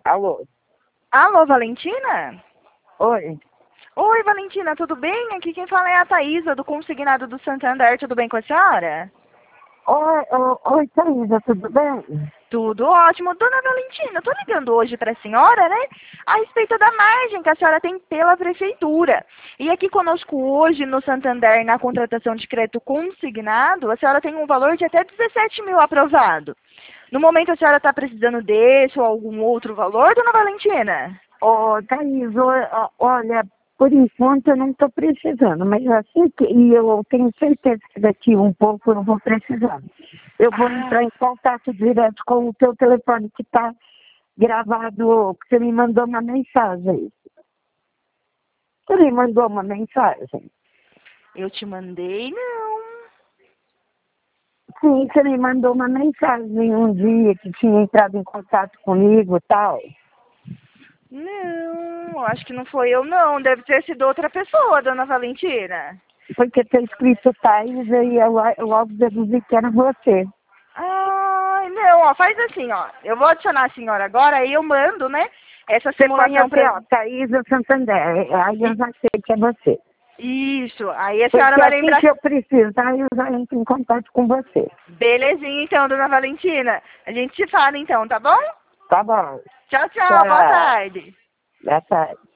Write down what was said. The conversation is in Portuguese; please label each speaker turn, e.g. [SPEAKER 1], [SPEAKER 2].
[SPEAKER 1] Alô?
[SPEAKER 2] Alô, Valentina?
[SPEAKER 1] Oi?
[SPEAKER 2] Oi, Valentina, tudo bem? Aqui quem fala é a Thaísa, do Consignado do Santander. Tudo bem com a senhora?
[SPEAKER 1] Oi, Thaísa, tudo bem?
[SPEAKER 2] Tudo ótimo. Dona Valentina, tô ligando hoje para a senhora, né? A respeito da margem que a senhora tem pela prefeitura. E aqui conosco hoje no Santander, na contratação de crédito consignado, a senhora tem um valor de até 17 mil aprovado. No momento a senhora está precisando desse ou algum outro valor, dona Valentina?
[SPEAKER 1] Ô, Thaís, olha, por enquanto eu não estou precisando, mas assim que e eu tenho certeza que daqui um pouco eu vou precisar. Eu vou entrar em contato direto com o teu telefone que está gravado, que você me mandou uma mensagem. Você me mandou uma mensagem?
[SPEAKER 2] Eu te mandei, não.
[SPEAKER 1] Sim, você me mandou uma mensagem um dia que tinha entrado em contato comigo e tal.
[SPEAKER 2] Não, acho que não foi eu, não. Deve ter sido outra pessoa, dona Valentina.
[SPEAKER 1] Porque tem escrito Thaís e eu logo deduzi que era você.
[SPEAKER 2] Ai, não, ó, faz assim, ó. Eu vou adicionar a senhora agora, aí eu mando, né, essa
[SPEAKER 1] Você põe
[SPEAKER 2] simulação
[SPEAKER 1] assim,
[SPEAKER 2] pra...
[SPEAKER 1] ó, Thaís Santander. Aí eu já sei que é você.
[SPEAKER 2] Isso, aí a senhora
[SPEAKER 1] Porque
[SPEAKER 2] vai
[SPEAKER 1] assim
[SPEAKER 2] lembrar...
[SPEAKER 1] que eu precisar, eu já entro em contato com você.
[SPEAKER 2] Belezinha, então, dona Valentina. A gente se fala, então, tá bom?
[SPEAKER 1] Tá bom.
[SPEAKER 2] Tchau, tchau, boa
[SPEAKER 1] Tchau.
[SPEAKER 2] tarde.
[SPEAKER 1] Boa tarde.